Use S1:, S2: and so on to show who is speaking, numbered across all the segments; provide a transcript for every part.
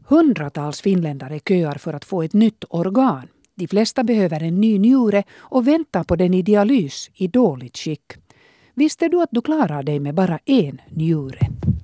S1: Hundratals finländare köar för att få ett nytt organ. De flesta behöver en ny njure och väntar på den i dialys i dåligt skick. Visste du att du klarar dig med bara en njure?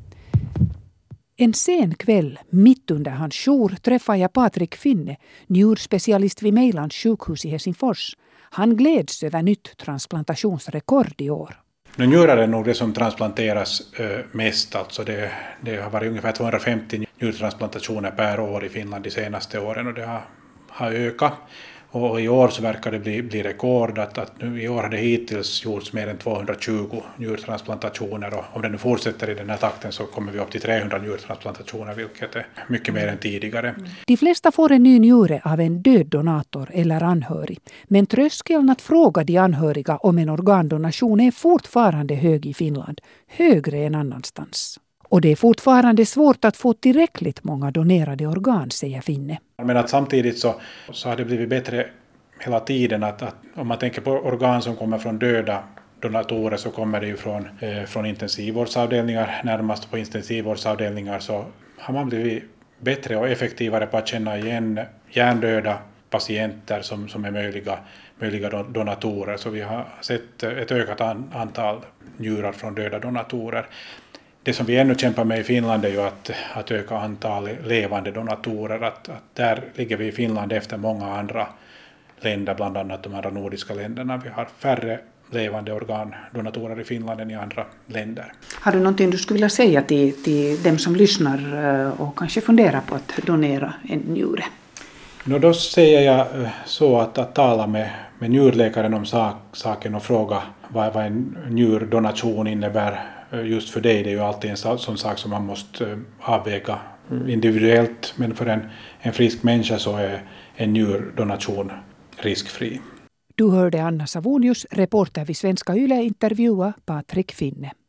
S1: En sen kväll, mitt under hans jour, träffade jag Patrik Finne, njurspecialist vid Mejlands sjukhus i Helsingfors. Han gläds över nytt transplantationsrekord i år.
S2: Njurar är nog det som transplanteras mest. Alltså det har varit ungefär 250 njurtransplantationer per år i Finland de senaste åren och det har ökat. Och i år så verkar det bli rekord att nu i år har det hittills gjorts mer än 220 njurtransplantationer och om det nu fortsätter i den här takten så kommer vi upp till 300 njurtransplantationer vilket är mycket mer än tidigare.
S1: De flesta får en ny njure av en död donator eller anhörig. Men tröskeln att fråga de anhöriga om en organdonation är fortfarande hög i Finland. Högre än annanstans. Och det är fortfarande svårt att få tillräckligt många donerade organ, säger Finne.
S2: Men att samtidigt så har det blivit bättre hela tiden att om man tänker på organ som kommer från döda donatorer så kommer det ju från intensivvårdsavdelningar. Närmast på intensivvårdsavdelningar så har man blivit bättre och effektivare på att känna igen hjärndöda patienter som är möjliga donatorer. Så vi har sett ett ökat antal njurar från döda donatorer. Det som vi ännu kämpar med i Finland är ju att öka antalet levande donatorer. Att där ligger vi i Finland efter många andra länder, bland annat de andra nordiska länderna. Vi har färre levande organdonatorer i Finland än i andra länder.
S1: Har du någonting du skulle vilja säga till dem som lyssnar och kanske funderar på att donera en njure?
S2: Då säger jag så att tala med njurläkaren om saken och fråga vad en njurdonation innebär. Just för dig, det är ju alltid en sån sak som man måste avväga individuellt, men för en frisk människa så är en njurdonation riskfri.
S1: Du hörde Anna Savonius, reporter vid Svenska Yle, intervjua Patrik Finne.